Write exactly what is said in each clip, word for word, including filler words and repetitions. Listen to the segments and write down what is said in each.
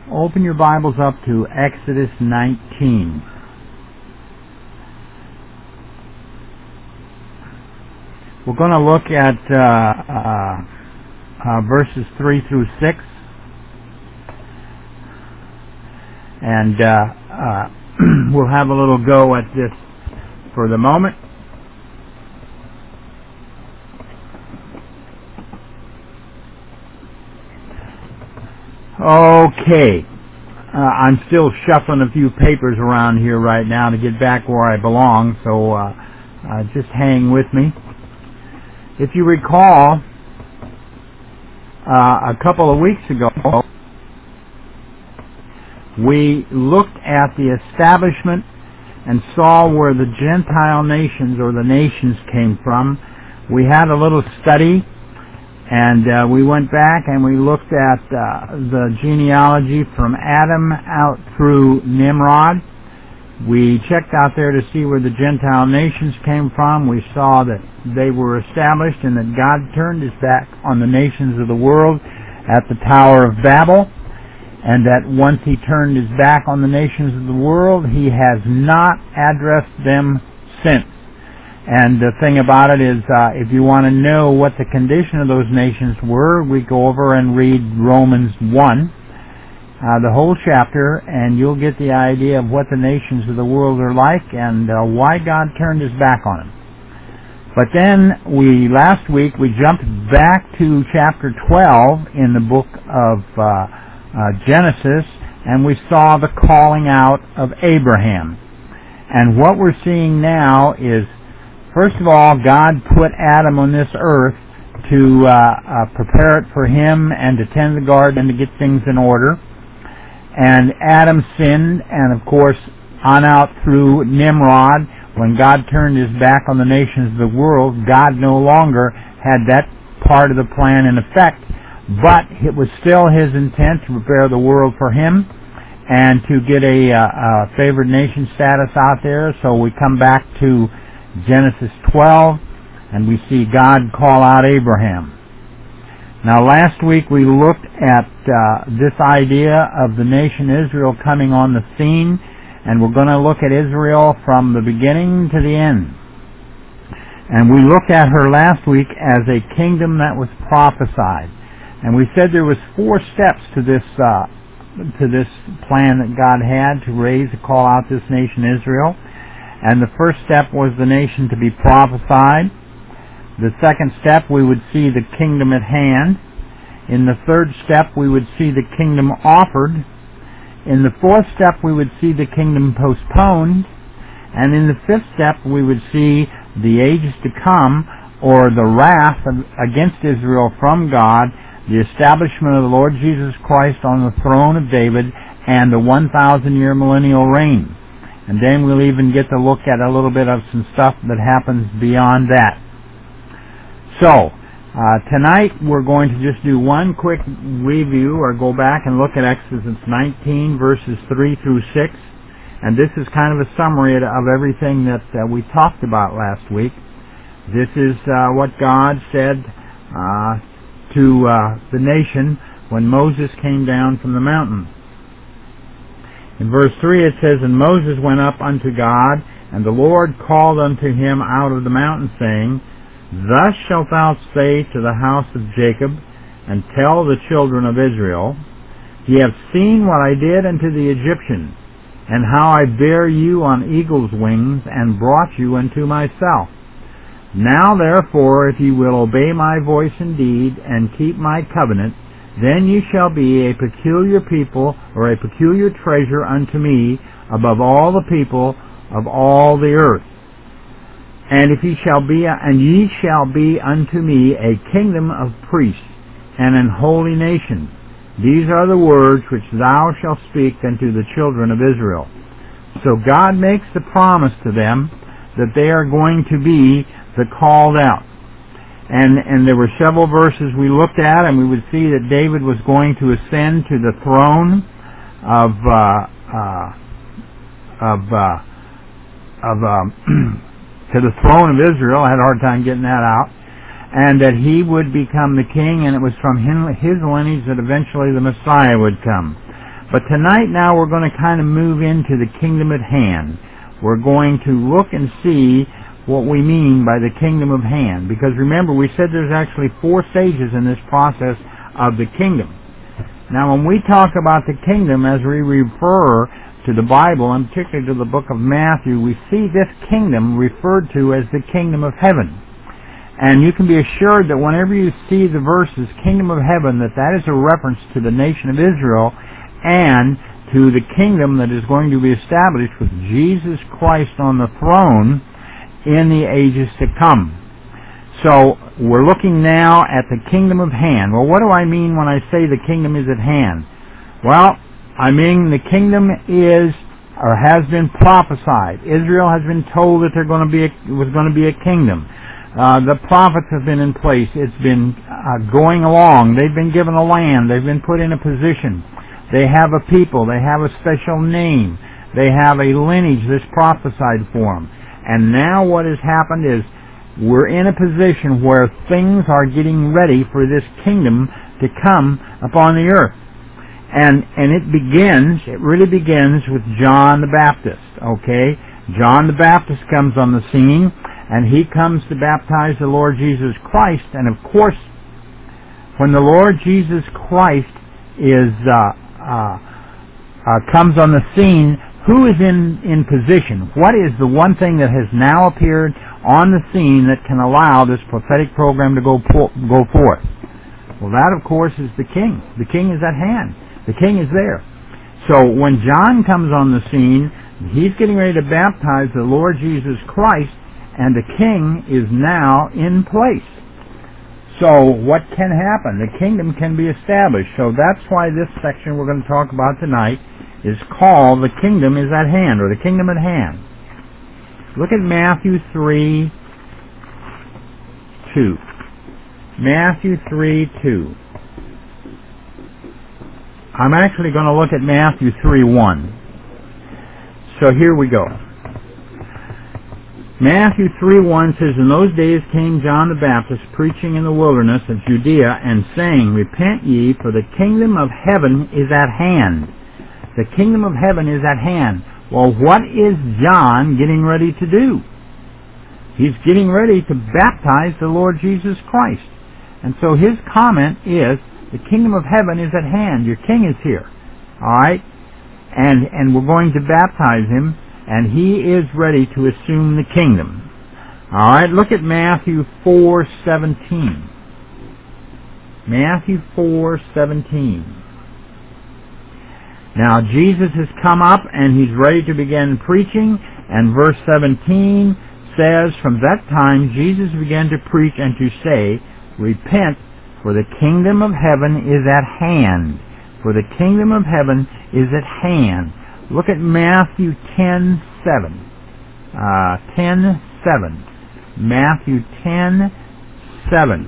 Open your Bibles up to Exodus nineteen. We're going to look at uh, uh, uh, verses three through six, and uh, uh, we'll have a little go at this for the moment. Okay, uh, I'm still shuffling a few papers around here right now to get back where I belong, so uh, uh, just hang with me. If you recall, uh, a couple of weeks ago, we looked at the establishment and saw where the Gentile nations, or the nations, came from. We had a little study, and uh, we went back and we looked at uh, the genealogy from Adam out through Nimrod. We checked out there to see where the Gentile nations came from. We saw that they were established and that God turned his back on the nations of the world at the Tower of Babel, and that once he turned his back on the nations of the world, he has not addressed them since. And the thing about it is, uh, if you want to know what the condition of those nations were, we go over and read Romans one, uh, the whole chapter, and you'll get the idea of what the nations of the world are like and uh, why God turned his back on them. But then, we last week, we jumped back to chapter twelve in the book of uh, uh, Genesis, and we saw the calling out of Abraham. And what we're seeing now is, first of all, God put Adam on this earth to uh, uh, prepare it for him and to tend the garden and to get things in order. And Adam sinned, and of course, on out through Nimrod, when God turned his back on the nations of the world, God no longer had that part of the plan in effect, but it was still his intent to prepare the world for him and to get a, uh, a favored nation status out there. So we come back to Genesis twelve, and we see God call out Abraham. Now, last week we looked at uh, this idea of the nation Israel coming on the scene, and we're going to look at Israel from the beginning to the end. And we looked at her last week as a kingdom that was prophesied, and we said there was four steps to this uh, to this plan that God had to raise to call out this nation Israel. And the first step was the nation to be prophesied. The second step, we would see the kingdom at hand. In the third step, we would see the kingdom offered. In the fourth step, we would see the kingdom postponed. And in the fifth step, we would see the ages to come, or the wrath against Israel from God, the establishment of the Lord Jesus Christ on the throne of David, and the one thousand year millennial reign. And then we'll even get to look at a little bit of some stuff that happens beyond that. So, uh, tonight we're going to just do one quick review, or go back and look at Exodus nineteen, verses three through six. And this is kind of a summary of everything that uh, we talked about last week. This is uh, what God said uh, to uh, the nation when Moses came down from the mountain. In verse three it says, "And Moses went up unto God, and the Lord called unto him out of the mountain, saying, Thus shalt thou say to the house of Jacob, and tell the children of Israel, Ye have seen what I did unto the Egyptians, and how I bare you on eagle's wings, and brought you unto myself. Now therefore, if ye will obey my voice indeed, and keep my covenant, then ye shall be a peculiar people, or a peculiar treasure unto me, above all the people of all the earth. And if ye shall be, and ye shall be unto me a kingdom of priests, and an holy nation. These are the words which thou shalt speak unto the children of Israel." So God makes the promise to them that they are going to be the called out. And, and there were several verses we looked at, and we would see that David was going to ascend to the throne of uh, uh, of uh, of um, to the throne of Israel. I had a hard time getting that out. And that he would become the king, and it was from him, his lineage that eventually the Messiah would come. But tonight now we're going to kind of move into the kingdom at hand. We're going to look and see what we mean by the kingdom of hand. Because remember, we said there's actually four stages in this process of the kingdom. Now when we talk about the kingdom, as we refer to the Bible, and particularly to the book of Matthew, we see this kingdom referred to as the kingdom of heaven. And you can be assured that whenever you see the verses, kingdom of heaven, that that is a reference to the nation of Israel and to the kingdom that is going to be established with Jesus Christ on the throne in the ages to come. So we're looking now at the kingdom of hand. Well, what do I mean when I say the kingdom is at hand? Well, I mean the kingdom is or has been prophesied. Israel has been told that they're going to be a, was going to be a kingdom. Uh, the prophets have been in place. It's been uh, going along. They've been given a land. They've been put in a position. They have a people. They have a special name. They have a lineage that's prophesied for them. And now what has happened is we're in a position where things are getting ready for this kingdom to come upon the earth. And and it begins, it really begins with John the Baptist, okay? John the Baptist comes on the scene, and he comes to baptize the Lord Jesus Christ. And of course, when the Lord Jesus Christ is uh, uh, uh, comes on the scene, who is in, in position? What is the one thing that has now appeared on the scene that can allow this prophetic program to go po- go forth? Well, that, of course, is the king. The king is at hand. The king is there. So when John comes on the scene, he's getting ready to baptize the Lord Jesus Christ, and the king is now in place. So what can happen? The kingdom can be established. So that's why this section we're going to talk about tonight is called The Kingdom is at Hand, or The Kingdom at Hand. Look at Matthew three two. Matthew three two. I'm actually going to look at Matthew three one. So here we go. Matthew three one says, "In those days came John the Baptist, preaching in the wilderness of Judea, and saying, Repent ye, for the kingdom of heaven is at hand." The kingdom of heaven is at hand. Well, what is John getting ready to do? He's getting ready to baptize the Lord Jesus Christ. And so his comment is, the kingdom of heaven is at hand. Your king is here. Alright? And, and we're going to baptize him, and he is ready to assume the kingdom. Alright, look at Matthew four seventeen. Matthew four seventeen. Now Jesus has come up and he's ready to begin preaching, and verse seventeen says, "From that time Jesus began to preach and to say, Repent, for the kingdom of heaven is at hand. For the kingdom of heaven is at hand." Look at Matthew ten seven. Uh, ten seven. Matthew ten seven.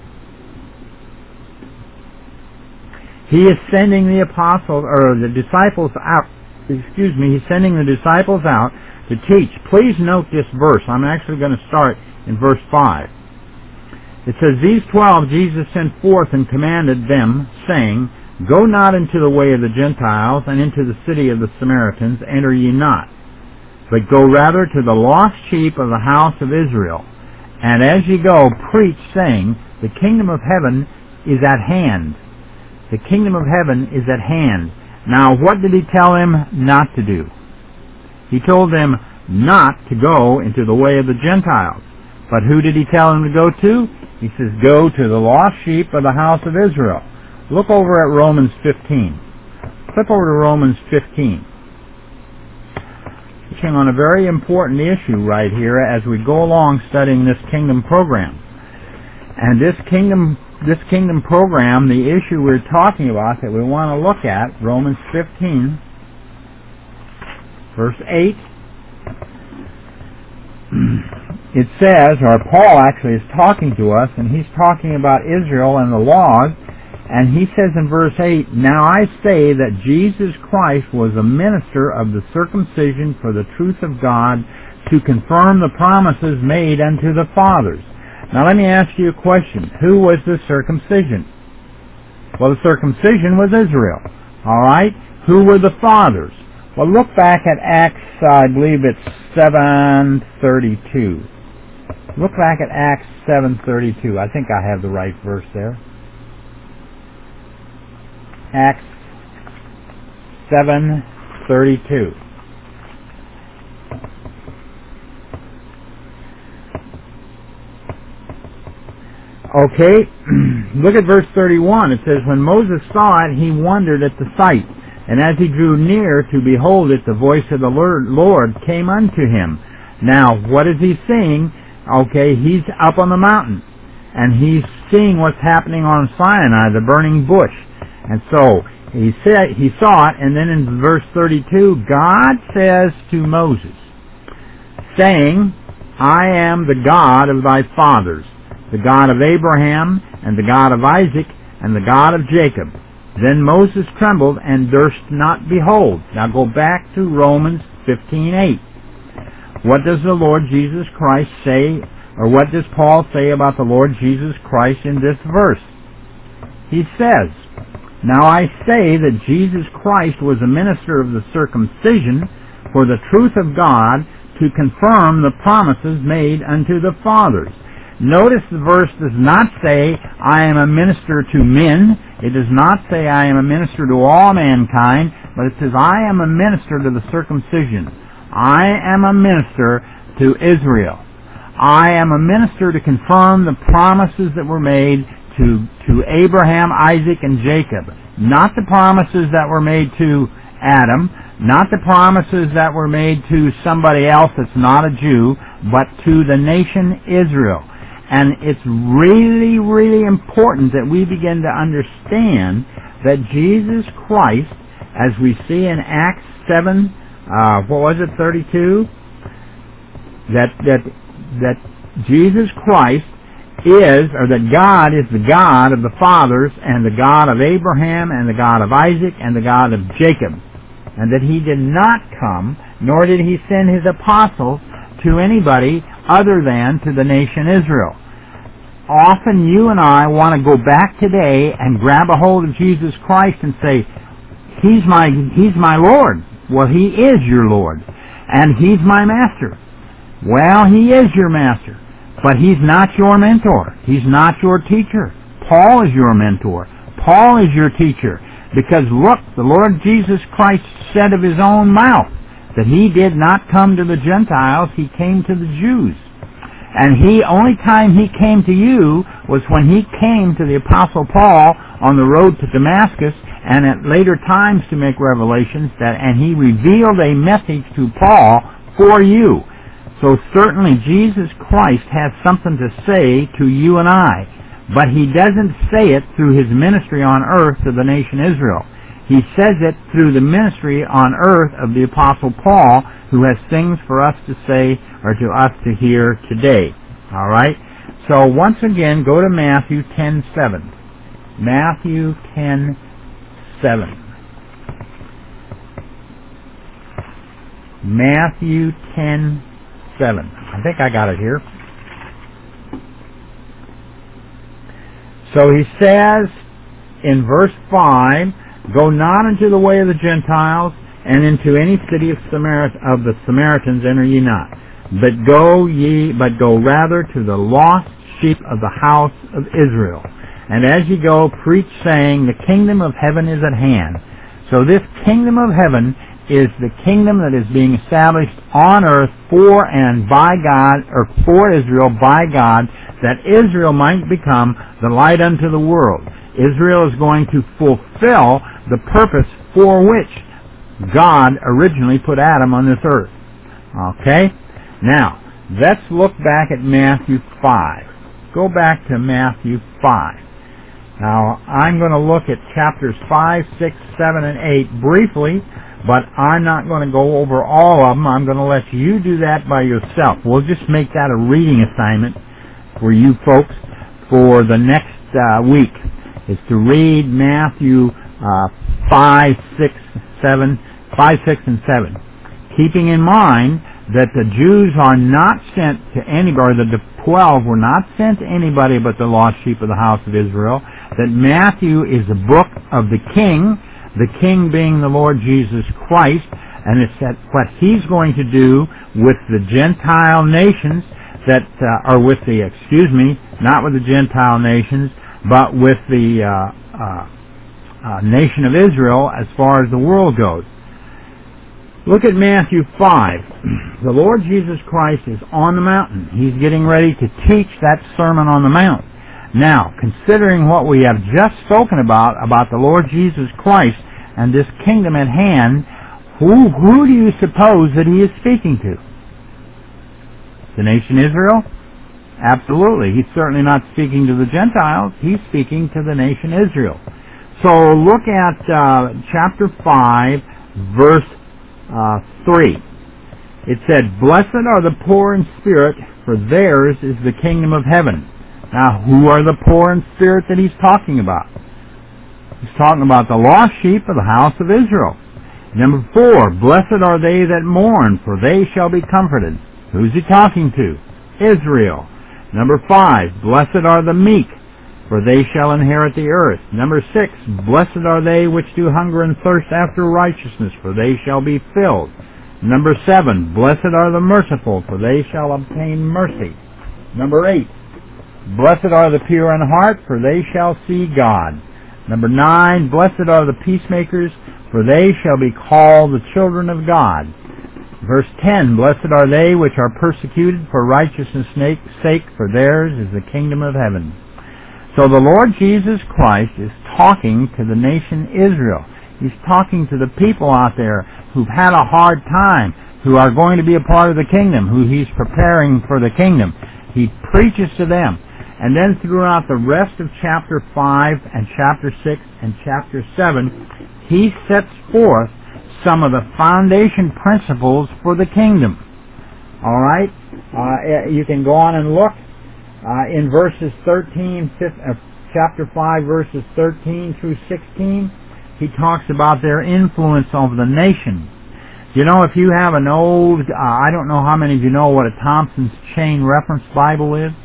He is sending the apostles, or the disciples out, excuse me, he's sending the disciples out to teach. Please note this verse. I'm actually going to start in verse five. It says, "These twelve Jesus sent forth and commanded them, saying, Go not into the way of the Gentiles, and into the city of the Samaritans enter ye not, but go rather to the lost sheep of the house of Israel. And as ye go, preach, saying, The kingdom of heaven is at hand." The kingdom of heaven is at hand. Now, what did he tell them not to do? He told them not to go into the way of the Gentiles. But who did he tell them to go to? He says, Go to the lost sheep of the house of Israel. Look over at Romans fifteen. Flip over to Romans fifteen. Touching on a very important issue right here as we go along studying this kingdom program. And this kingdom this kingdom program, the issue we're talking about that we want to look at, Romans fifteen, verse eight, it says, or Paul actually is talking to us, and he's talking about Israel and the laws, and he says in verse eight, "Now I say that Jesus Christ was a minister of the circumcision for the truth of God, to confirm the promises made unto the fathers." Now let me ask you a question. Who was the circumcision? Well, the circumcision was Israel. Alright? Who were the fathers? Well, look back at Acts, uh, I believe it's seven thirty-two. Look back at Acts seven thirty-two. I think I have the right verse there. Acts seven thirty-two. Okay, look at verse thirty-one. It says, when Moses saw it, he wondered at the sight. And as he drew near to behold it, the voice of the Lord came unto him. Now, what is he seeing? Okay, he's up on the mountain, and he's seeing what's happening on Sinai, the burning bush. And so, he said he saw it, and then in verse thirty-two, God says to Moses, saying, I am the God of thy fathers, the God of Abraham, and the God of Isaac, and the God of Jacob. Then Moses trembled and durst not behold. Now go back to Romans fifteen eight. What does the Lord Jesus Christ say, or what does Paul say about the Lord Jesus Christ in this verse? He says, now I say that Jesus Christ was a minister of the circumcision for the truth of God, to confirm the promises made unto the fathers. Notice the verse does not say, I am a minister to men. It does not say, I am a minister to all mankind, but it says, I am a minister to the circumcision. I am a minister to Israel. I am a minister to confirm the promises that were made to, to Abraham, Isaac, and Jacob. Not the promises that were made to Adam, not the promises that were made to somebody else that's not a Jew, but to the nation Israel. And it's really, really important that we begin to understand that Jesus Christ, as we see in Acts seven, uh, what was it, thirty-two? That, that, that Jesus Christ is, or that God is the God of the fathers, and the God of Abraham, and the God of Isaac, and the God of Jacob. And that he did not come, nor did he send his apostles to anybody other than to the nation Israel. Often you and I want to go back today and grab a hold of Jesus Christ and say, He's my, He's my Lord. Well, He is your Lord. And He's my master. Well, He is your master. But He's not your mentor. He's not your teacher. Paul is your mentor. Paul is your teacher. Because look, the Lord Jesus Christ said of His own mouth that He did not come to the Gentiles, He came to the Jews. And He, only time He came to you was when He came to the Apostle Paul on the road to Damascus, and at later times to make revelations, that, and He revealed a message to Paul for you. So certainly Jesus Christ has something to say to you and I. But He doesn't say it through His ministry on earth to the nation Israel. He says it through the ministry on earth of the Apostle Paul, who has things for us to say or to us to hear today. All right? So once again, go to Matthew ten seven. Matthew ten seven. Matthew ten seven. I think I got it here. So he says in verse five, go not into the way of the Gentiles, and into any city of Samarit of the Samaritans enter ye not, but go ye, but go rather to the lost sheep of the house of Israel. And as ye go, preach, saying, the kingdom of heaven is at hand. So this kingdom of heaven is the kingdom that is being established on earth for and by God, or for Israel by God, that Israel might become the light unto the world. Israel is going to fulfill the purpose for which God originally put Adam on this earth. Okay? Now, let's look back at Matthew five. Go back to Matthew five. Now, I'm going to look at chapters five, six, seven, and eight briefly, but I'm not going to go over all of them. I'm going to let you do that by yourself. We'll just make that a reading assignment for you folks for the next uh, week, is to read Matthew uh, five, six, seven, five, six, and seven, keeping in mind that the Jews are not sent to anybody, or the twelve were not sent to anybody but the lost sheep of the house of Israel, that Matthew is the book of the king, the king being the Lord Jesus Christ, and it's that what he's going to do with the Gentile nations that uh, are with the, excuse me, not with the Gentile nations, but with the uh, uh, uh, nation of Israel as far as the world goes. Look at Matthew five. The Lord Jesus Christ is on the mountain. He's getting ready to teach that Sermon on the Mount. Now, considering what we have just spoken about, about the Lord Jesus Christ and this kingdom at hand, who, who do you suppose that he is speaking to? The nation Israel? Absolutely. He's certainly not speaking to the Gentiles. He's speaking to the nation Israel. So look at uh, chapter five, verse uh, three. It said, "Blessed are the poor in spirit, for theirs is the kingdom of heaven." Now, who are the poor in spirit that he's talking about? He's talking about the lost sheep of the house of Israel. Number four, "Blessed are they that mourn, for they shall be comforted." Who's he talking to? Israel. Number five, "Blessed are the meek, for they shall inherit the earth." Number six, "Blessed are they which do hunger and thirst after righteousness, for they shall be filled." Number seven, "Blessed are the merciful, for they shall obtain mercy." Number eight, "Blessed are the pure in heart, for they shall see God." Number nine, "Blessed are the peacemakers, for they shall be called the children of God." Verse ten, "Blessed are they which are persecuted for righteousness' sake, for theirs is the kingdom of heaven." So the Lord Jesus Christ is talking to the nation Israel. He's talking to the people out there who've had a hard time, who are going to be a part of the kingdom, who he's preparing for the kingdom. He preaches to them. And then throughout the rest of chapter five and chapter six and chapter seven, he sets forth some of the foundation principles for the kingdom. All right? Uh, you can go on and look uh, in verses thirteen, uh, chapter five, verses thirteen through sixteen. He talks about their influence over the nation. You know, if you have an old, uh, I don't know how many of you know what a Thompson's Chain Reference Bible is,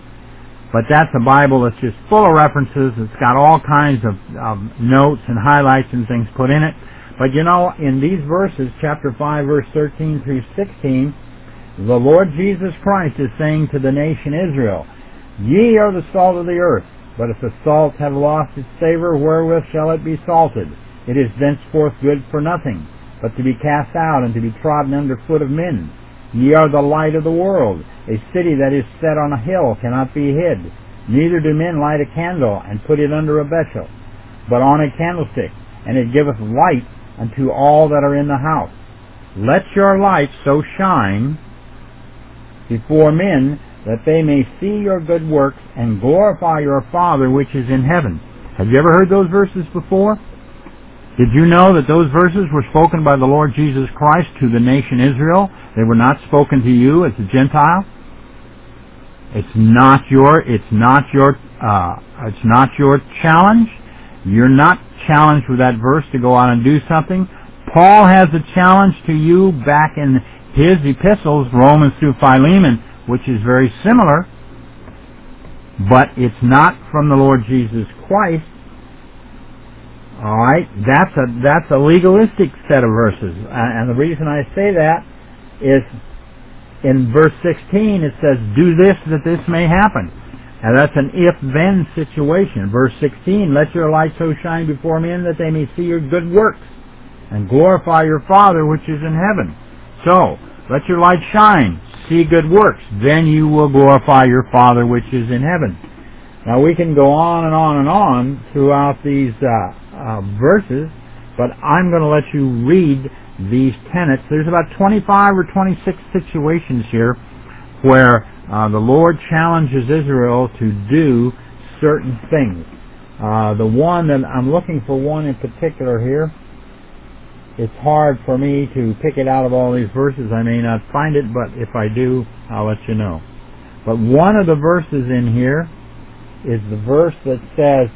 but that's a Bible that's just full of references. It's got all kinds of, of notes and highlights and things put in it. But you know, in these verses, chapter five, verse thirteen through sixteen, the Lord Jesus Christ is saying to the nation Israel, "Ye are the salt of the earth, but if the salt have lost its savor, wherewith shall it be salted? It is thenceforth good for nothing, but to be cast out and to be trodden under foot of men. Ye are the light of the world. A city that is set on a hill cannot be hid. Neither do men light a candle and put it under a bushel, but on a candlestick, and it giveth light unto all that are in the house. Let your light so shine before men that they may see your good works and glorify your Father which is in heaven." Have you ever heard those verses before? Did you know that those verses were spoken by the Lord Jesus Christ to the nation Israel? They were not spoken to you as a Gentile. It's not your, it's not your, uh, it's not your challenge. You're not challenged with that verse to go out and do something. Paul has a challenge to you back in his epistles, Romans through Philemon, which is very similar, but it's not from the Lord Jesus Christ. All right, that's a that's a legalistic set of verses, and the reason I say that is in verse sixteen it says, "Do this that this may happen," and that's an if-then situation. Verse sixteen, "Let your light so shine before men that they may see your good works and glorify your Father which is in heaven." So, let your light shine, see good works, then you will glorify your Father which is in heaven. Now we can go on and on and on throughout these uh, uh, verses, but I'm going to let you read these tenets. There's about twenty-five or twenty-six situations here where uh, the Lord challenges Israel to do certain things. Uh, the one that I'm looking for one in particular here. It's hard for me to pick it out of all these verses. I may not find it, but if I do, I'll let you know. But one of the verses in here is the verse that says,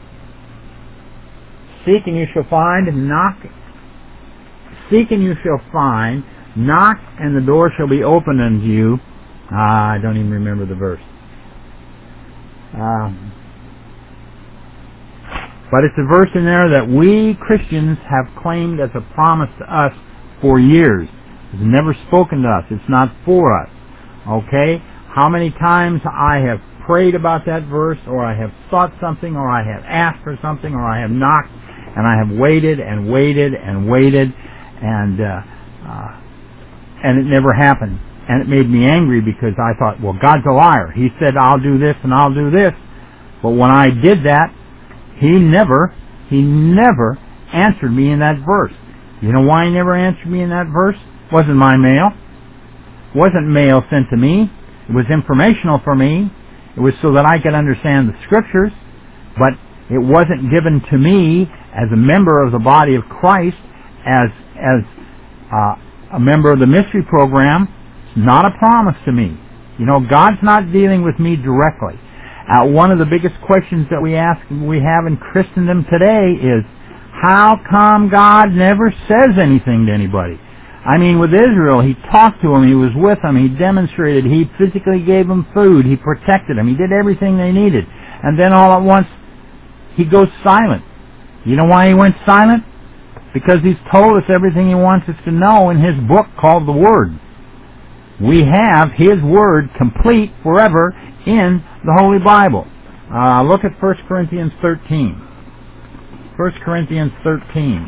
"Seek and you shall find, knock, seek and you shall find, knock and the door shall be opened unto you." Ah, I don't even remember the verse. Uh, But it's a verse in there that we Christians have claimed as a promise to us for years. It's never spoken to us. It's not for us. Okay? How many times I have prayed about that verse, or I have sought something, or I have asked for something, or I have knocked, and I have waited and waited and waited, and uh, uh, and it never happened. And it made me angry because I thought, well, God's a liar. He said, I'll do this and I'll do this. But when I did that, He never, He never answered me in that verse. You know why He never answered me in that verse? It wasn't my mail. It wasn't mail sent to me. It was informational for me. It was so that I could understand the Scriptures. But it wasn't given to me as a member of the body of Christ, as as uh, a member of the mystery program. It's not a promise to me. You know, God's not dealing with me directly. Uh, one of the biggest questions that we ask, we have in Christendom today is, how come God never says anything to anybody? I mean, with Israel, He talked to them, He was with them, He demonstrated, He physically gave them food, He protected them, He did everything they needed. And then all at once, He goes silent. You know why He went silent? Because He's told us everything He wants us to know in His book called the Word. We have His Word complete forever in the Holy Bible. Uh, look at First Corinthians thirteen. First Corinthians thirteen.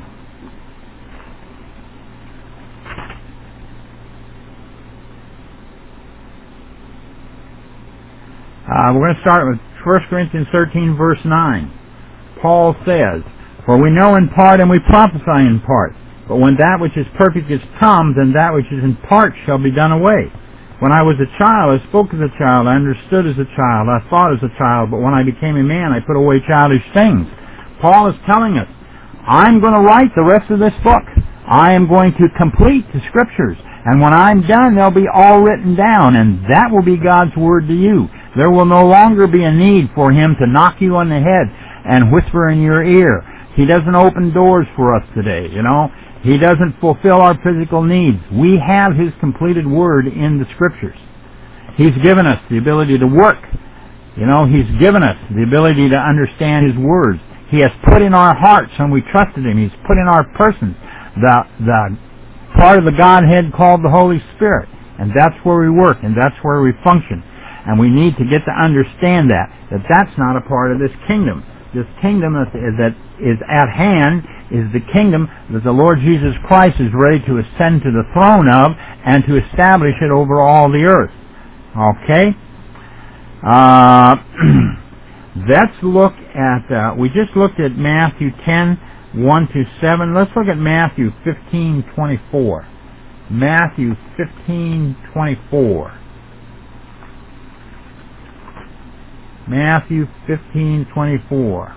Uh, we're going to start with First Corinthians thirteen, verse nine. Paul says, "For we know in part and we prophesy in part. But when that which is perfect is come, then that which is in part shall be done away. When I was a child, I spoke as a child, I understood as a child, I thought as a child, but when I became a man, I put away childish things." Paul is telling us, I'm going to write the rest of this book. I am going to complete the Scriptures. And when I'm done, they'll be all written down, and that will be God's Word to you. There will no longer be a need for Him to knock you on the head and whisper in your ear. He doesn't open doors for us today, you know. He doesn't fulfill our physical needs. We have His completed Word in the Scriptures. He's given us the ability to work. You know, He's given us the ability to understand His words. He has put in our hearts when we trusted Him. He's put in our persons the, the part of the Godhead called the Holy Spirit. And that's where we work, and that's where we function. And we need to get to understand that, that that's not a part of this kingdom. This kingdom that, that is at hand is the kingdom that the Lord Jesus Christ is ready to ascend to the throne of and to establish it over all the earth. Okay? Uh, let's look at, uh, we just looked at Matthew ten, one to seven. Let's look at Matthew fifteen, twenty-four. Matthew fifteen, twenty-four. Matthew fifteen, twenty-four.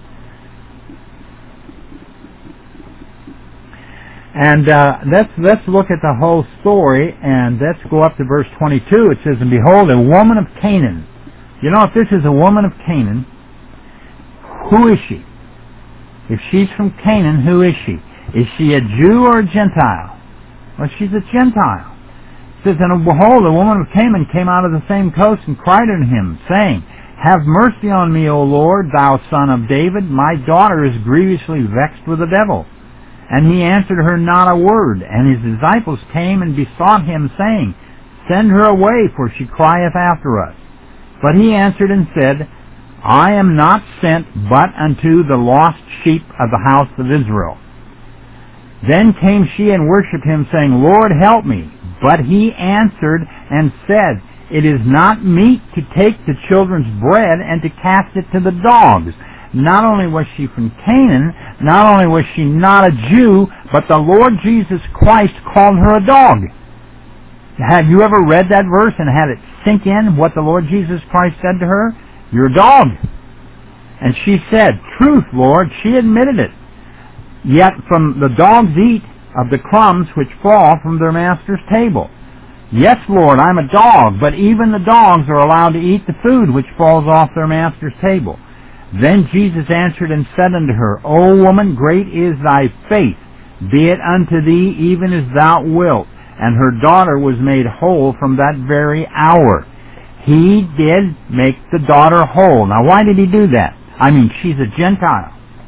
And uh, let's let's look at the whole story, and let's go up to verse twenty-two. It says, "And behold, a woman of Canaan." You know, if this is a woman of Canaan, who is she? If she's from Canaan, who is she? Is she a Jew or a Gentile? Well, she's a Gentile. It says, "And behold, a woman of Canaan came out of the same coast and cried unto him, saying, Have mercy on me, O Lord, thou son of David. My daughter is grievously vexed with the devil. And he answered her not a word. And his disciples came and besought him, saying, Send her away, for she crieth after us. But he answered and said, I am not sent but unto the lost sheep of the house of Israel. Then came she and worshipped him, saying, Lord, help me. But he answered and said, It is not meet to take the children's bread and to cast it to the dogs. Not only was she from Canaan, not only was she not a Jew, but the Lord Jesus Christ called her a dog. Have you ever read that verse and had it sink in what the Lord Jesus Christ said to her? You're a dog. And she said, Truth, Lord. She admitted it. Yet from the dogs eat of the crumbs which fall from their master's table. Yes, Lord, I'm a dog, but even the dogs are allowed to eat the food which falls off their master's table. Then Jesus answered and said unto her, O woman, great is thy faith. Be it unto thee even as thou wilt. And her daughter was made whole from that very hour. He did make the daughter whole. Now, why did he do that? I mean, she's a Gentile.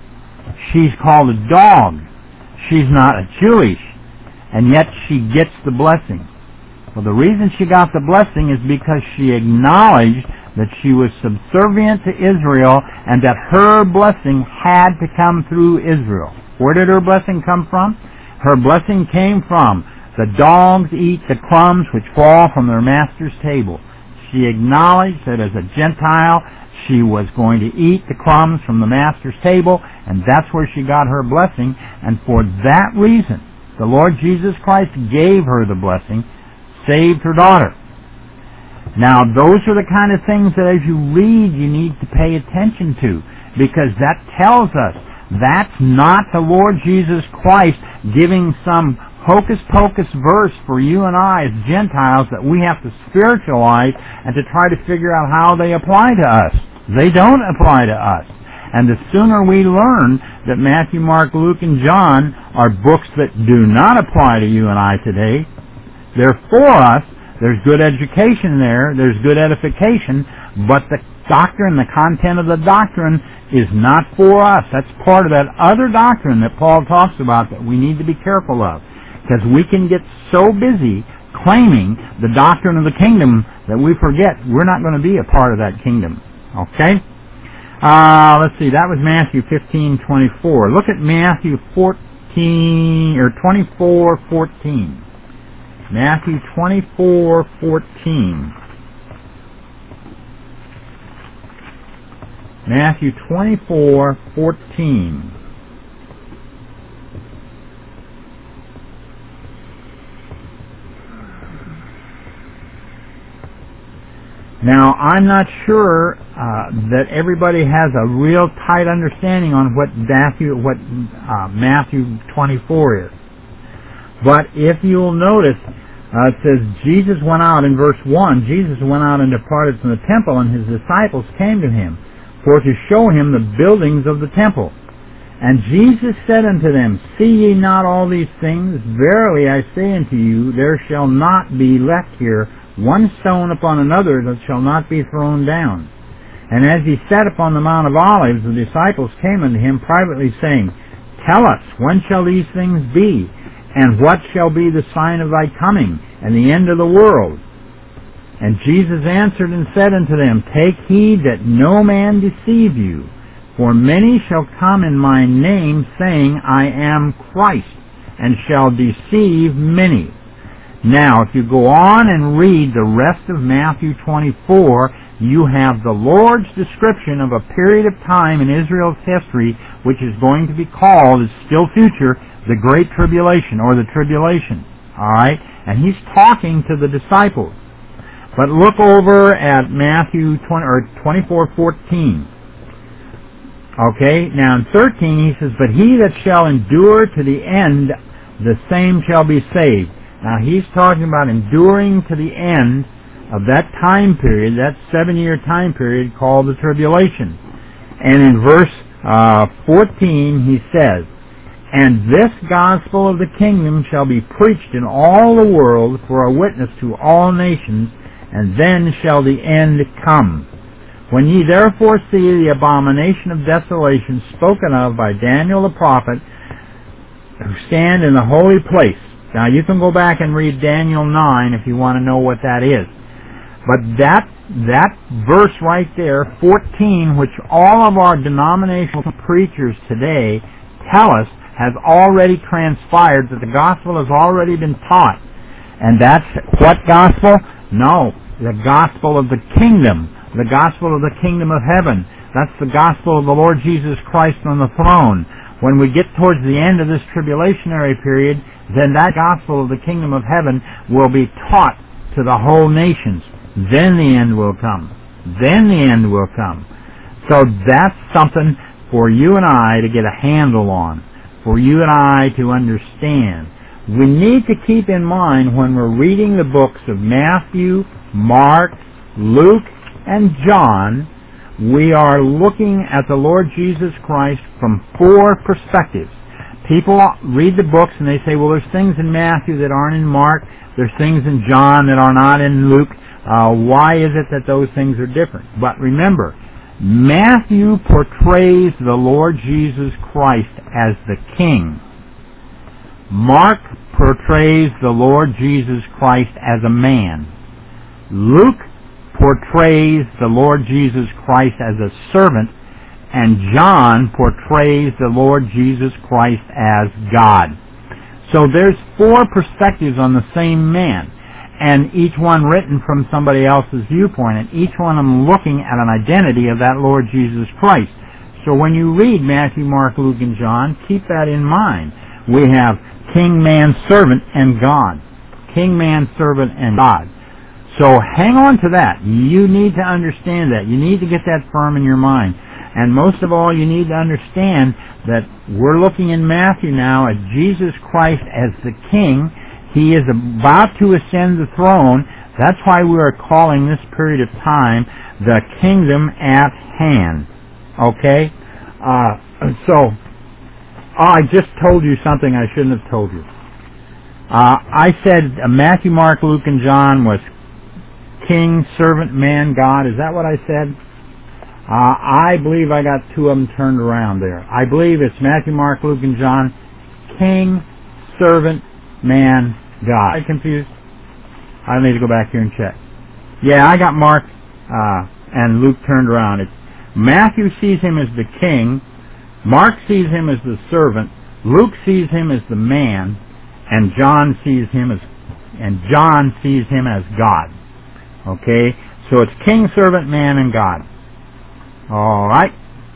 She's called a dog. She's not a Jewish, and yet she gets the blessing. Well, the reason she got the blessing is because she acknowledged that she was subservient to Israel and that her blessing had to come through Israel. Where did her blessing come from? Her blessing came from the dogs eat the crumbs which fall from their master's table. She acknowledged that as a Gentile, she was going to eat the crumbs from the master's table, and that's where she got her blessing. And for that reason, the Lord Jesus Christ gave her the blessing, saved her daughter. Now, those are the kind of things that as you read, you need to pay attention to, because that tells us that's not the Lord Jesus Christ giving some hocus-pocus verse for you and I as Gentiles that we have to spiritualize and to try to figure out how they apply to us. They don't apply to us. And the sooner we learn that Matthew, Mark, Luke, and John are books that do not apply to you and I today, they're for us, there's good education there, there's good edification, but the doctrine, the content of the doctrine is not for us. That's part of that other doctrine that Paul talks about that we need to be careful of. Because we can get so busy claiming the doctrine of the kingdom that we forget we're not going to be a part of that kingdom. Okay? Uh, let's see, that was Matthew fifteen twenty-four. Look at Matthew fourteen, or twenty-four fourteen. Matthew twenty-four fourteen. Matthew twenty-four fourteen. Now, I'm not sure uh, that everybody has a real tight understanding on what Matthew, what uh, Matthew twenty-four is. But if you'll notice, uh, it says, Jesus went out in verse one, Jesus went out and departed from the temple, and his disciples came to him, for to show him the buildings of the temple. And Jesus said unto them, See ye not all these things? Verily I say unto you, there shall not be left here one stone upon another that shall not be thrown down. And as he sat upon the Mount of Olives, the disciples came unto him privately, saying, Tell us, when shall these things be? And what shall be the sign of thy coming, and the end of the world? And Jesus answered and said unto them, Take heed that no man deceive you, for many shall come in my name, saying, I am Christ, and shall deceive many. Now, if you go on and read the rest of Matthew twenty-four, you have the Lord's description of a period of time in Israel's history which is going to be called, is still future, the Great Tribulation, or the Tribulation. Alright? And he's talking to the disciples. But look over at Matthew twenty, or twenty-four fourteen. Okay? Now in thirteen he says, But he that shall endure to the end, the same shall be saved. Now he's talking about enduring to the end of that time period, that seven-year time period called the tribulation. And in verse uh, fourteen he says, And this gospel of the kingdom shall be preached in all the world for a witness to all nations, and then shall the end come. When ye therefore see the abomination of desolation spoken of by Daniel the prophet, who stand in the holy place. Now you can go back and read Daniel nine if you want to know what that is. But that that verse right there, fourteen, which all of our denominational preachers today tell us has already transpired, that the gospel has already been taught. And that's what gospel? No, the gospel of the kingdom. The gospel of the kingdom of heaven. That's the gospel of the Lord Jesus Christ on the throne. When we get towards the end of this tribulationary period, then that gospel of the kingdom of heaven will be taught to the whole nations. Then the end will come. Then the end will come. So that's something for you and I to get a handle on, for you and I to understand. We need to keep in mind when we're reading the books of Matthew, Mark, Luke, and John, we are looking at the Lord Jesus Christ from four perspectives. People read the books and they say, well, there's things in Matthew that aren't in Mark, there's things in John that are not in Luke. Uh, why is it that those things are different? But remember, Matthew portrays the Lord Jesus Christ as the King. Mark portrays the Lord Jesus Christ as a man. Luke portrays the Lord Jesus Christ as a servant, and John portrays the Lord Jesus Christ as God. So there's four perspectives on the same man, and each one written from somebody else's viewpoint, and each one of them looking at an identity of that Lord Jesus Christ. So when you read Matthew, Mark, Luke, and John, keep that in mind. We have King, man, servant, and God. King, man, servant, and God. So hang on to that. You need to understand that. You need to get that firm in your mind. And most of all, you need to understand that we're looking in Matthew now at Jesus Christ as the King. He is about to ascend the throne. That's why we are calling this period of time the kingdom at hand. Okay? Uh, so, oh, I just told you something I shouldn't have told you. Uh, I said uh, Matthew, Mark, Luke, and John was King, servant, man, God. Is that what I said? Uh, I believe I got two of them turned around there. I believe it's Matthew, Mark, Luke, and John. King, servant, man, God. Am I confused? I need to go back here and check. Yeah, I got Mark uh, and Luke turned around. It's Matthew sees him as the king. Mark sees him as the servant. Luke sees him as the man, and John sees him as and John sees him as God. Okay, so it's king, servant, man, and God. All right.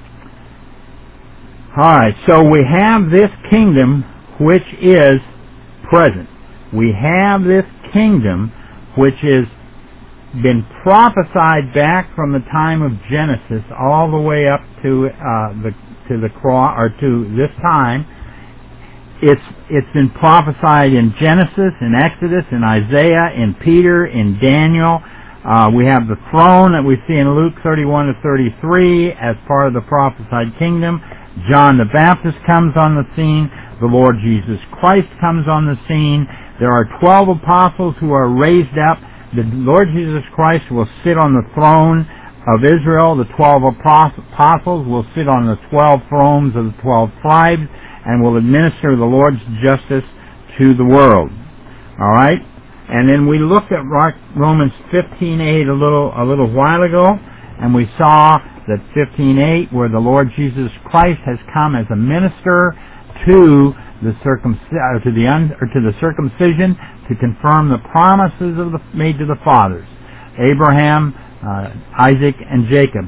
All right. So we have this kingdom which is present. We have this kingdom which has been prophesied back from the time of Genesis all the way up to uh, the to the cross or to this time. It's it's been prophesied in Genesis, in Exodus, in Isaiah, in Peter, in Daniel. Uh, we have the throne that we see in Luke thirty-one to thirty-three as part of the prophesied kingdom. John the Baptist comes on the scene. The Lord Jesus Christ comes on the scene. There are twelve apostles who are raised up. The Lord Jesus Christ will sit on the throne of Israel. The twelve apostles will sit on the twelve thrones of the twelve tribes and will administer the Lord's justice to the world. All right? And then we looked at Romans fifteen eight a little a little while ago, and we saw that fifteen eight, where the Lord Jesus Christ has come as a minister to the circumc- to the un- or to the circumcision to confirm the promises of the, made to the fathers, Abraham, uh, Isaac, and Jacob.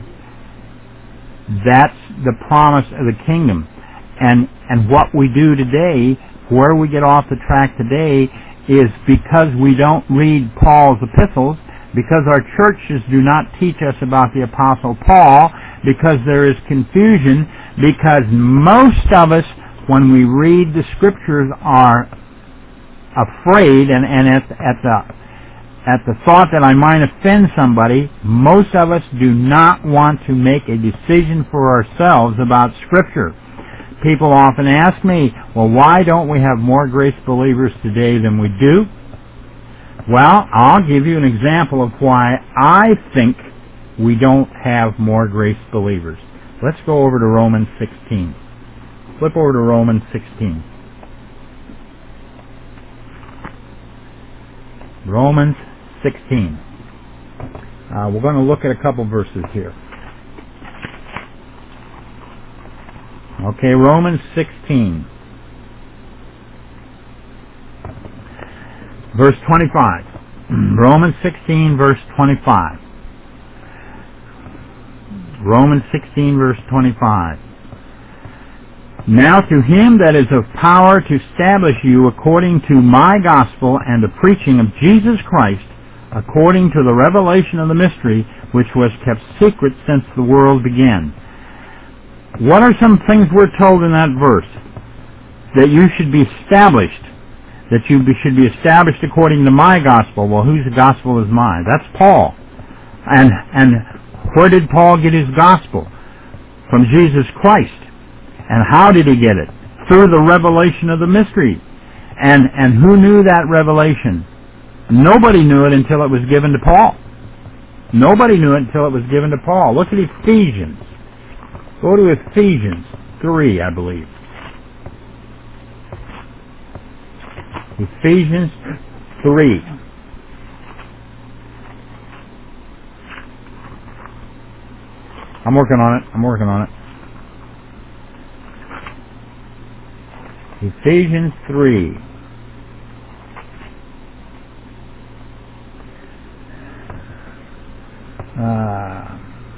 That's the promise of the kingdom, and and what we do today, where we get off the track today, is because we don't read Paul's epistles, because our churches do not teach us about the Apostle Paul, because there is confusion, because most of us, when we read the Scriptures, are afraid, and, and at, at the at the thought that I might offend somebody, most of us do not want to make a decision for ourselves about Scripture. People often ask me, well, why don't we have more grace believers today than we do? Well, I'll give you an example of why I think we don't have more grace believers. Let's go over to Romans sixteen. Flip over to Romans sixteen. Romans sixteen. Uh, we're going to look at a couple verses here. Okay, Romans sixteen. Verse twenty-five. Romans sixteen, verse twenty-five. Romans sixteen, verse twenty-five. Now to him that is of power to establish you according to my gospel and the preaching of Jesus Christ, according to the revelation of the mystery, which was kept secret since the world began. What are some things we're told in that verse? That you should be established. That you should be established according to my gospel. Well, whose gospel is mine? That's Paul. And and where did Paul get his gospel? From Jesus Christ. And how did he get it? Through the revelation of the mystery. And and who knew that revelation? Nobody knew it until it was given to Paul. Nobody knew it until it was given to Paul. Look at Ephesians. Go to Ephesians three, I believe. Ephesians three. I'm working on it. I'm working on it. Ephesians three. Uh,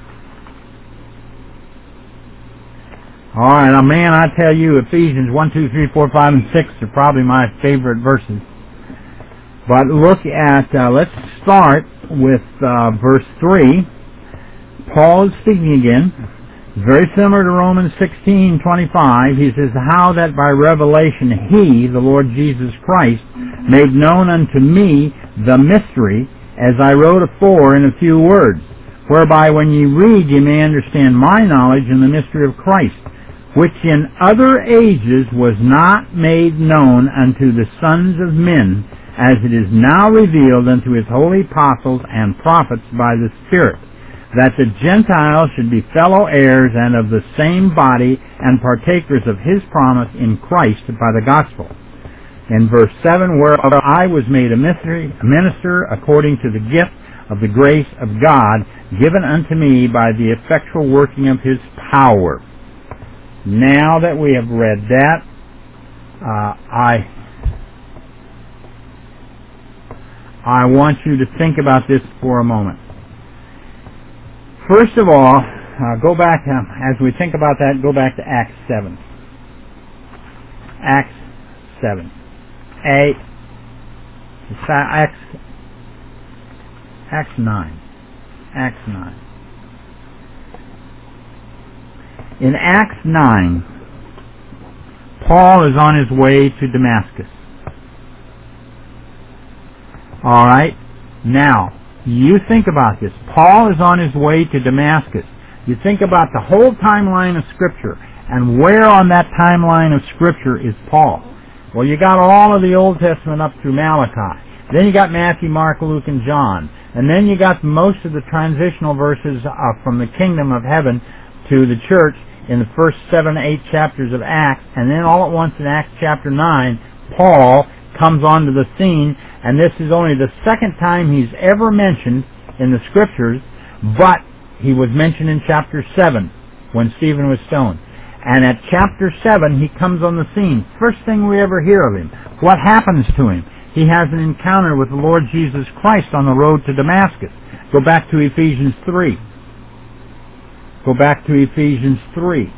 all right, now, man, I tell you, Ephesians one, two, three, four, five, and six are probably my favorite verses. But look at, uh, let's start with uh, verse three. Paul is speaking again. Very similar to Romans sixteen twenty-five. He says, how that by revelation he, the Lord Jesus Christ, made known unto me the mystery, as I wrote afore in a few words, whereby when ye read ye may understand my knowledge in the mystery of Christ, which in other ages was not made known unto the sons of men, as it is now revealed unto his holy apostles and prophets by the Spirit, that the Gentiles should be fellow heirs and of the same body and partakers of his promise in Christ by the gospel. In verse seven, where I was made a minister according to the gift of the grace of God given unto me by the effectual working of his power. Now that we have read that, uh, I I want you to think about this for a moment. First of all, uh, go back, uh, as we think about that, go back to Acts seven. Acts seven. A, Acts, Acts nine. Acts nine. In Acts nine, Paul is on his way to Damascus. All right? Now, you think about this. Paul is on his way to Damascus. You think about the whole timeline of Scripture, and where on that timeline of Scripture is Paul? Well, you got all of the Old Testament up through Malachi. Then you got Matthew, Mark, Luke, and John. And then you got most of the transitional verses uh, from the kingdom of heaven to the church in the first seven, eight chapters of Acts. And then all at once in Acts chapter nine, Paul comes onto the scene, and this is only the second time he's ever mentioned in the Scriptures, but he was mentioned in chapter seven when Stephen was stoned. And at chapter seven, he comes on the scene. First thing we ever hear of him. What happens to him? He has an encounter with the Lord Jesus Christ on the road to Damascus. Go back to Ephesians three. Go back to Ephesians three.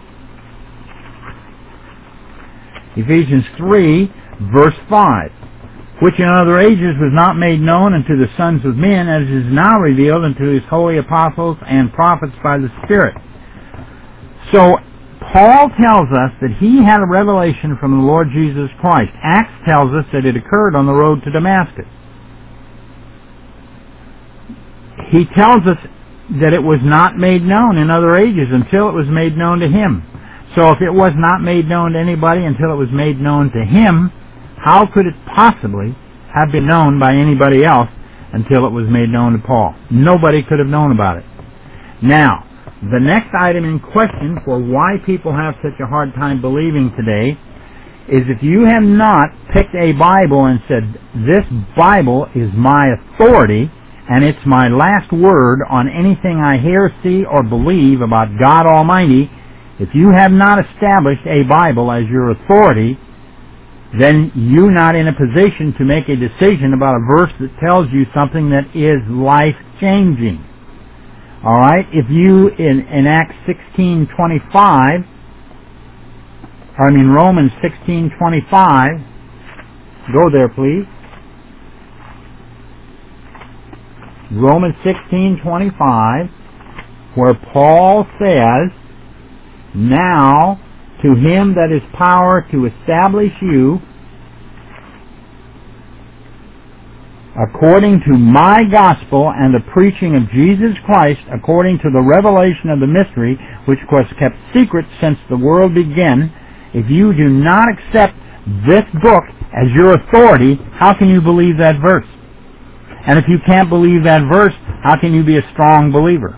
Ephesians three, verse five. Which in other ages was not made known unto the sons of men, as is now revealed unto his holy apostles and prophets by the Spirit. So, Paul tells us that he had a revelation from the Lord Jesus Christ. Acts tells us that it occurred on the road to Damascus. He tells us that it was not made known in other ages until it was made known to him. So if it was not made known to anybody until it was made known to him, how could it possibly have been known by anybody else until it was made known to Paul? Nobody could have known about it. Now, the next item in question for why people have such a hard time believing today is if you have not picked a Bible and said, this Bible is my authority and it's my last word on anything I hear, see, or believe about God Almighty, if you have not established a Bible as your authority, then you're not in a position to make a decision about a verse that tells you something that is life-changing. All right, if you, in, in Acts sixteen twenty-five, or I mean Romans sixteen twenty-five, go there please. Romans sixteen twenty-five, where Paul says, now to him that is power to establish you according to my gospel and the preaching of Jesus Christ, according to the revelation of the mystery, which was kept secret since the world began. If you do not accept this book as your authority, how can you believe that verse? And if you can't believe that verse, how can you be a strong believer?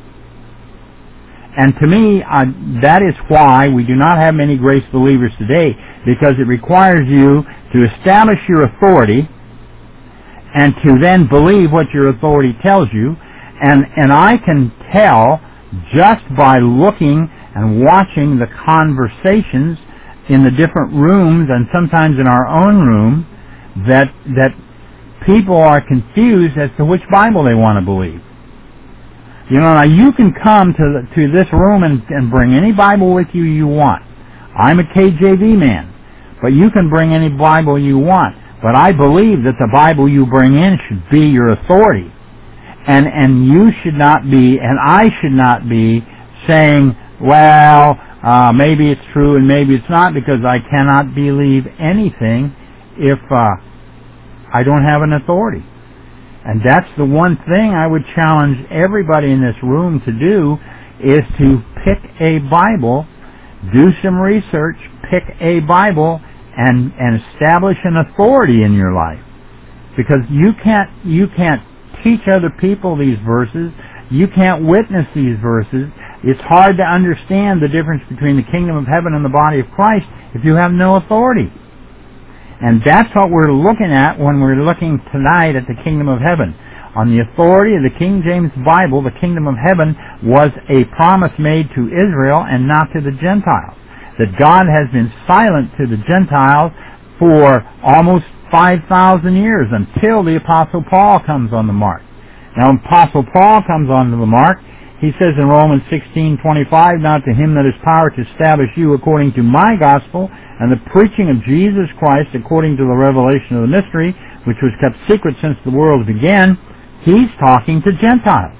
And to me, uh, that is why we do not have many grace believers today, because it requires you to establish your authority and to then believe what your authority tells you. And, and I can tell just by looking and watching the conversations in the different rooms and sometimes in our own room that that people are confused as to which Bible they want to believe. You know, now you can come to the, to this room and, and bring any Bible with you you want. I'm a K J V man, but you can bring any Bible you want. But I believe that the Bible you bring in should be your authority. And and you should not be, and I should not be saying, well, uh, maybe it's true and maybe it's not, because I cannot believe anything if uh, I don't have an authority. And that's the one thing I would challenge everybody in this room to do, is to pick a Bible, do some research, pick a Bible, and, and establish an authority in your life. Because you can't, you can't teach other people these verses. You can't witness these verses. It's hard to understand the difference between the kingdom of heaven and the body of Christ if you have no authority. And that's what we're looking at when we're looking tonight at the kingdom of heaven. On the authority of the King James Bible, the kingdom of heaven was a promise made to Israel and not to the Gentiles. That God has been silent to the Gentiles for almost five thousand years, until the Apostle Paul comes on the mark. Now, when Apostle Paul comes on the mark, he says in Romans sixteen twenty-five, "Now to him that has power to establish you according to my gospel, and the preaching of Jesus Christ according to the revelation of the mystery, which was kept secret since the world began," he's talking to Gentiles.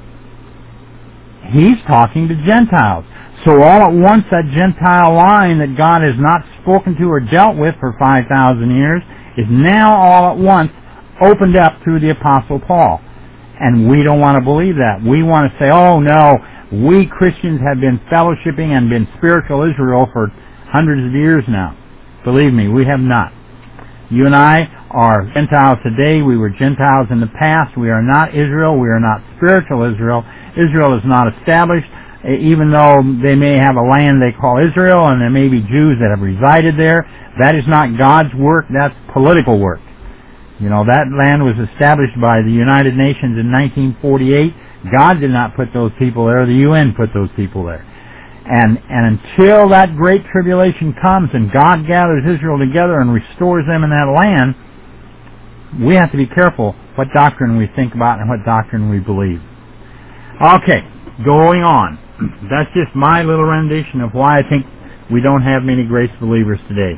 He's talking to Gentiles. So all at once, that Gentile line that God has not spoken to or dealt with for five thousand years is now all at once opened up through the Apostle Paul. And we don't want to believe that. We want to say, oh no, we Christians have been fellowshipping and been spiritual Israel for hundreds of years now. Believe me, we have not. You and I are Gentiles today. We were Gentiles in the past. We are not Israel. We are not spiritual Israel. Israel is not established, even though they may have a land they call Israel, and there may be Jews that have resided there. That is not God's work. That's political work. You know, that land was established by the United Nations in nineteen forty-eight. God did not put those people there. The U N put those people there. And, and until that great tribulation comes and God gathers Israel together and restores them in that land, we have to be careful what doctrine we think about and what doctrine we believe. Okay, going on. That's just my little rendition of why I think we don't have many grace believers today.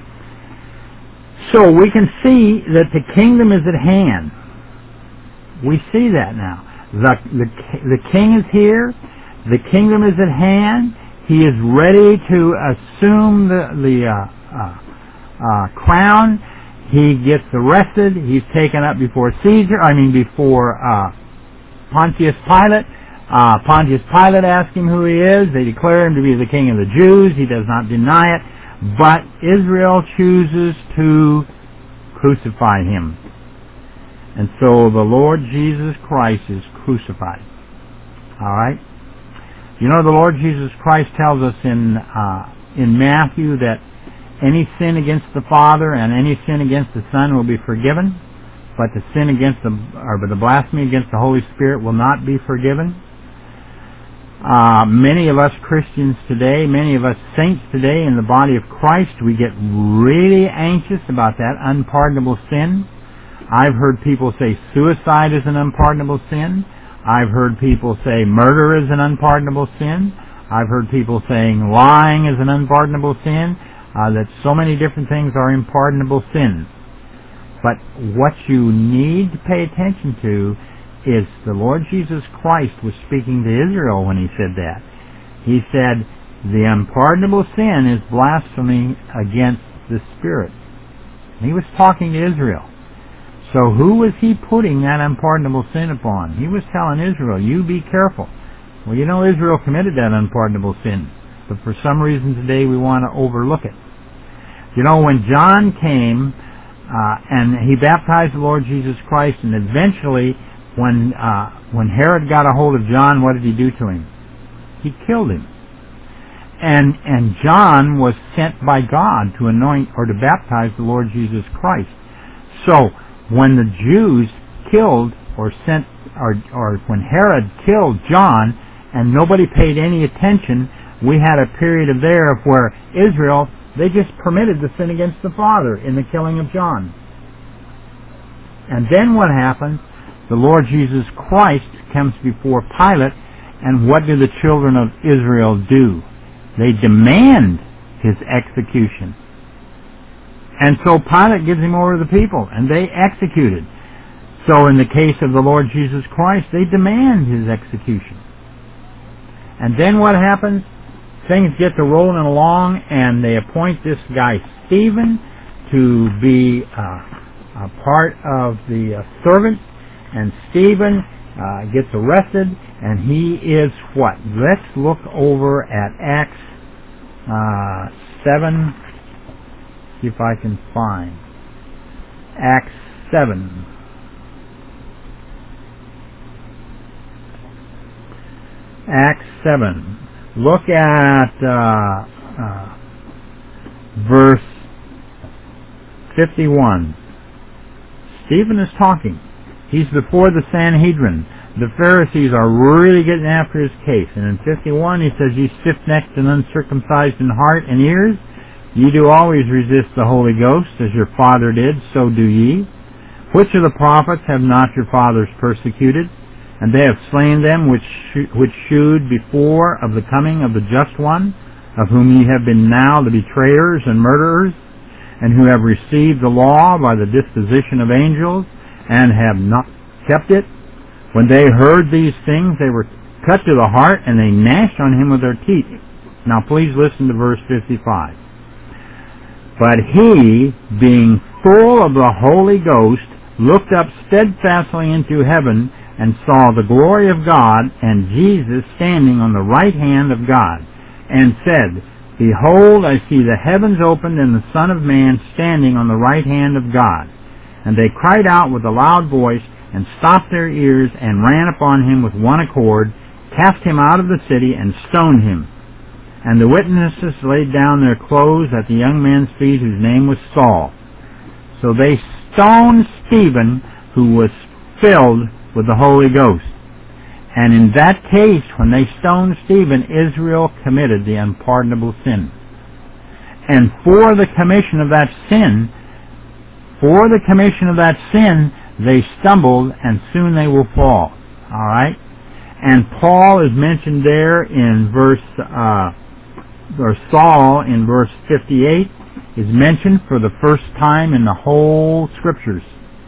So we can see that the kingdom is at hand. We see that now. The, the, the king is here. The kingdom is at hand. He is ready to assume the, the uh, uh, uh, crown. He gets arrested. He's taken up before Caesar, I mean before uh, Pontius Pilate. Uh, Pontius Pilate asks him who he is. They declare him to be the king of the Jews. He does not deny it. But Israel chooses to crucify him. And so the Lord Jesus Christ is crucified. All right? You know, the Lord Jesus Christ tells us in uh, in Matthew that any sin against the Father and any sin against the Son will be forgiven, but the sin against the or the blasphemy against the Holy Spirit will not be forgiven. Uh, many of us Christians today, many of us saints today in the body of Christ, we get really anxious about that unpardonable sin. I've heard people say suicide is an unpardonable sin. I've heard people say murder is an unpardonable sin. I've heard people saying lying is an unpardonable sin. Uh, that so many different things are unpardonable sins. But what you need to pay attention to is the Lord Jesus Christ was speaking to Israel when he said that. He said, the unpardonable sin is blasphemy against the Spirit. And he was talking to Israel. So who was he putting that unpardonable sin upon? He was telling Israel, you be careful. Well, you know, Israel committed that unpardonable sin. But for some reason today we want to overlook it. You know, when John came uh, and he baptized the Lord Jesus Christ, and eventually, when uh, when Herod got a hold of John, what did he do to him? He killed him. And and John was sent by God to anoint or to baptize the Lord Jesus Christ. So when the Jews killed or sent or or when Herod killed John and nobody paid any attention, we had a period of there of where Israel, they just permitted the sin against the Father in the killing of John. And then what happens? The Lord Jesus Christ comes before Pilate, and what do the children of Israel do? They demand his execution. And so Pilate gives him over to the people, and they executed. So in the case of the Lord Jesus Christ, they demand his execution. And then what happens? Things get to rolling along, and they appoint this guy Stephen to be uh, a part of the uh, servants, and Stephen uh, gets arrested, and he is what? Let's look over at Acts uh, seven, see if I can find. Acts seven. Acts seven. Look at uh, uh, verse fifty-one. Stephen is talking. He's before the Sanhedrin. The Pharisees are really getting after his case. And in fifty-one he says, "Ye stiff-necked and uncircumcised in heart and ears, ye do always resist the Holy Ghost, as your father did, so do ye. Which of the prophets have not your fathers persecuted? And they have slain them which which shewed before of the coming of the Just One, of whom ye have been now the betrayers and murderers, and who have received the law by the disposition of angels, and have not kept it. When they heard these things, they were cut to the heart, and they gnashed on him with their teeth." Now please listen to verse fifty-five. "But he, being full of the Holy Ghost, looked up steadfastly into heaven, and saw the glory of God, and Jesus standing on the right hand of God, and said, Behold, I see the heavens opened, and the Son of Man standing on the right hand of God. And they cried out with a loud voice, and stopped their ears, and ran upon him with one accord, cast him out of the city, and stoned him. And the witnesses laid down their clothes at the young man's feet, whose name was Saul. So they stoned Stephen, who was filled with the Holy Ghost. And in that case, when they stoned Stephen, Israel committed the unpardonable sin. And for the commission of that sin, for the commission of that sin, they stumbled, and soon they will fall. All right? And Paul is mentioned there in verse, uh, or Saul in verse fifty-eight is mentioned for the first time in the whole Scriptures.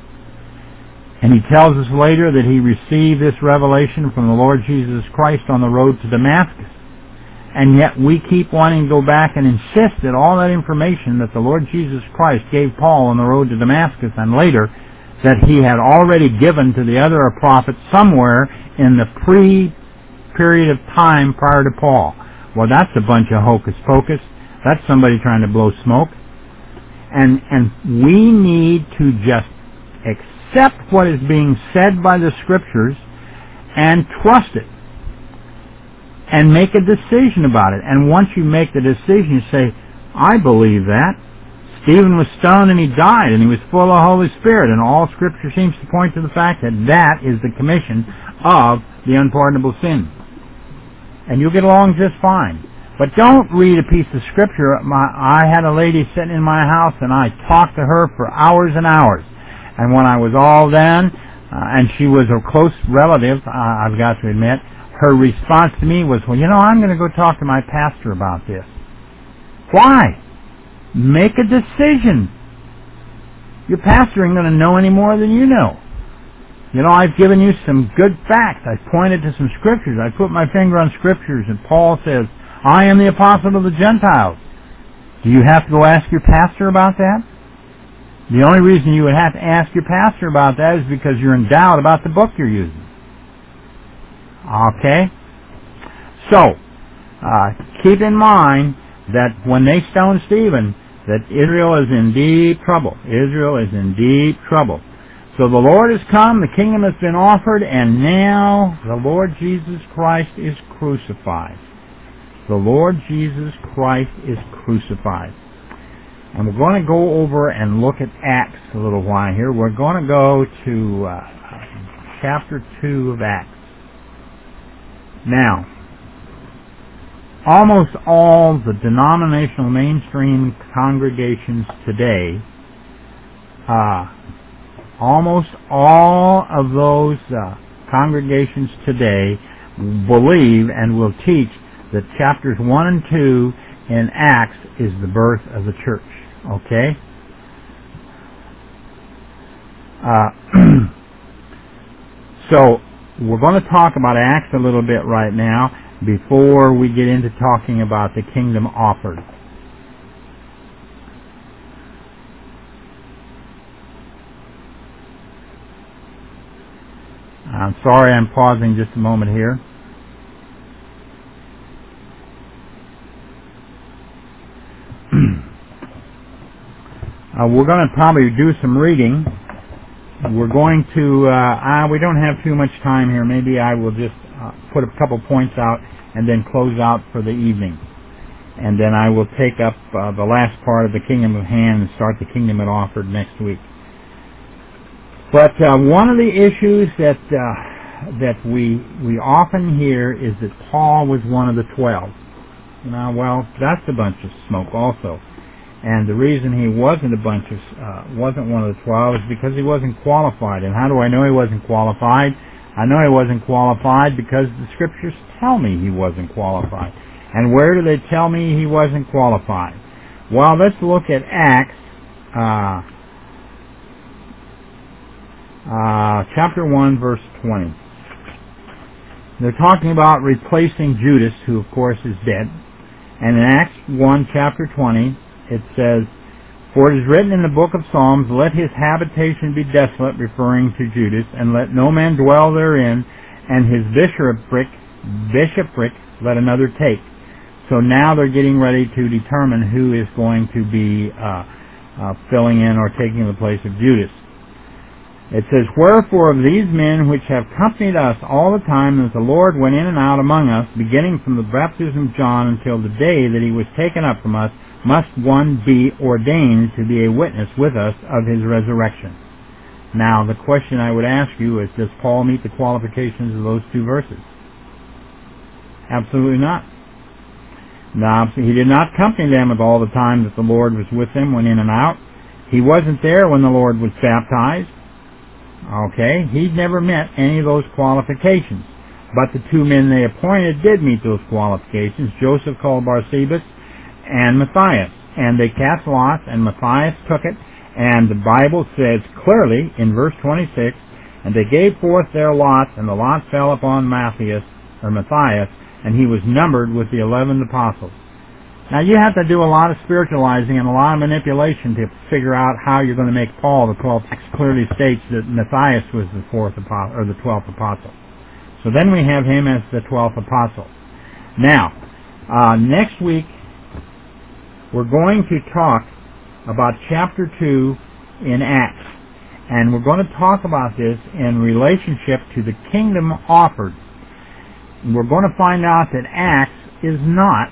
And he tells us later that he received this revelation from the Lord Jesus Christ on the road to Damascus. And yet we keep wanting to go back and insist that all that information that the Lord Jesus Christ gave Paul on the road to Damascus and later, that he had already given to the other prophets somewhere in the pre-period of time prior to Paul. Well, that's a bunch of hocus pocus. That's somebody trying to blow smoke. And, and we need to just accept Accept what is being said by the Scriptures and trust it and make a decision about it. And once you make the decision, you say, I believe that. Stephen was stoned and he died, and he was full of the Holy Spirit, and all Scripture seems to point to the fact that that is the commission of the unpardonable sin. And you'll get along just fine. But don't read a piece of Scripture. My, I had a lady sitting in my house, and I talked to her for hours and hours. And when I was all done, uh, and she was a close relative, uh, I've got to admit, her response to me was, well, you know, I'm going to go talk to my pastor about this. Why? Make a decision. Your pastor ain't going to know any more than you know. You know, I've given you some good facts. I've pointed to some Scriptures. I put my finger on Scriptures, and Paul says, I am the apostle of the Gentiles. Do you have to go ask your pastor about that? The only reason you would have to ask your pastor about that is because you're in doubt about the book you're using. Okay? So, uh, keep in mind that when they stoned Stephen, that Israel is in deep trouble. Israel is in deep trouble. So the Lord has come, the kingdom has been offered, and now the Lord Jesus Christ is crucified. The Lord Jesus Christ is crucified. And we're going to go over and look at Acts a little while here. We're going to go to uh, chapter two of Acts. Now, almost all the denominational mainstream congregations today, uh, almost all of those uh, congregations today believe and will teach that chapters one and two in Acts is the birth of the church. Okay? Uh, so, we're going to talk about Acts a little bit right now before we get into talking about the kingdom offered. I'm sorry I'm pausing just a moment here. uh, we're going to probably do some reading. We're going to, uh, uh, we don't have too much time here. Maybe I will just uh, put a couple points out and then close out for the evening. And then I will take up uh, the last part of the kingdom of hand and start the kingdom at offered next week. But uh, one of the issues that uh, that we we often hear is that Paul was one of the twelve. Now, well, that's a bunch of smoke also. And the reason he wasn't a bunch of uh, wasn't one of the twelve is because he wasn't qualified. And how do I know he wasn't qualified? I know he wasn't qualified because the scriptures tell me he wasn't qualified. And where do they tell me he wasn't qualified? Well, let's look at Acts. Uh, Uh, chapter one, verse twenty. They're talking about replacing Judas, who of course is dead. And in Acts one, chapter twenty, it says, "For it is written in the book of Psalms, let his habitation be desolate," referring to Judas, "and let no man dwell therein, and his bishopric, bishopric let another take." So now they're getting ready to determine who is going to be uh, uh, filling in or taking the place of Judas. It says, "Wherefore of these men which have accompanied us all the time as the Lord went in and out among us, beginning from the baptism of John until the day that he was taken up from us, must one be ordained to be a witness with us of his resurrection." Now, the question I would ask you is, does Paul meet the qualifications of those two verses? Absolutely not. Now, he did not accompany them with all the time that the Lord was with them, went in and out. He wasn't there when the Lord was baptized. Okay, he'd never met any of those qualifications. But the two men they appointed did meet those qualifications, Joseph called Barsabas and Matthias. And they cast lots, and Matthias took it, and the Bible says clearly in verse twenty-six, "And they gave forth their lots, and the lot fell upon Matthias, or Matthias, and he was numbered with the eleven apostles." Now, you have to do a lot of spiritualizing and a lot of manipulation to figure out how you're going to make Paul the twelfth. Clearly states that Matthias was the fourth apostle, or the twelfth apostle. So then we have him as the twelfth apostle. Now, uh, next week we're going to talk about chapter two in Acts, and we're going to talk about this in relationship to the kingdom offered. We're going to find out that Acts is not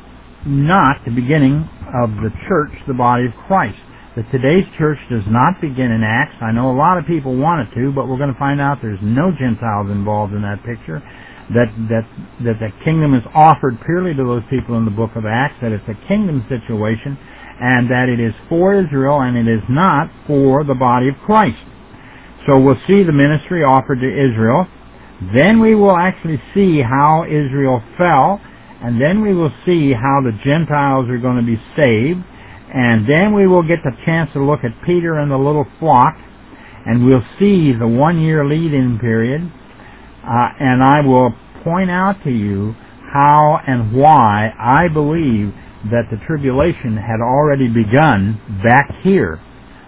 not the beginning of the church, the body of Christ. That today's church does not begin in Acts. I know a lot of people want it to, but we're going to find out there's no Gentiles involved in that picture. That that that the kingdom is offered purely to those people in the book of Acts. That it's a kingdom situation, and that it is for Israel, and it is not for the body of Christ. So we'll see the ministry offered to Israel. Then we will actually see how Israel fell. And then we will see how the Gentiles are going to be saved. And then we will get the chance to look at Peter and the little flock. And we'll see the one-year lead-in period. Uh, and I will point out to you how and why I believe that the tribulation had already begun back here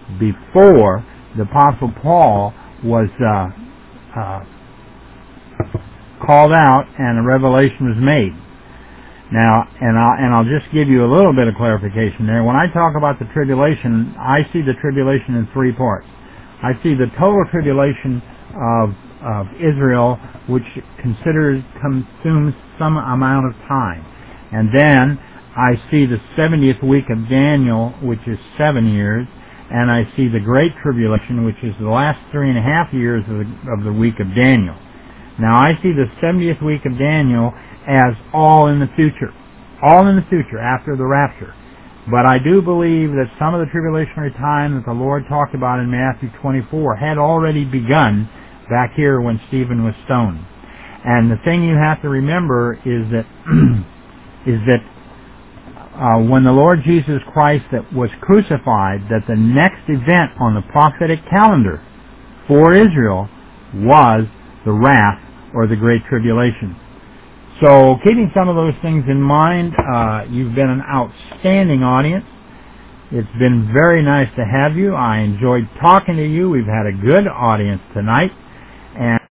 before the Apostle Paul was uh, uh, called out and a revelation was made. Now, and I'll, and I'll just give you a little bit of clarification there. When I talk about the tribulation, I see the tribulation in three parts. I see the total tribulation of, of Israel, which considers, consumes some amount of time. And then I see the seventieth week of Daniel, which is seven years, and I see the Great Tribulation, which is the last three and a half years of the, of the week of Daniel. Now, I see the seventieth week of Daniel as all in the future, all in the future after the rapture. But I do believe that some of the tribulationary time that the Lord talked about in Matthew twenty-four had already begun back here when Stephen was stoned. And the thing you have to remember is that is that uh, when the Lord Jesus Christ that was crucified, that the next event on the prophetic calendar for Israel was the wrath or the Great Tribulation. So keeping some of those things in mind, uh, you've been an outstanding audience. It's been very nice to have you. I enjoyed talking to you. We've had a good audience tonight. And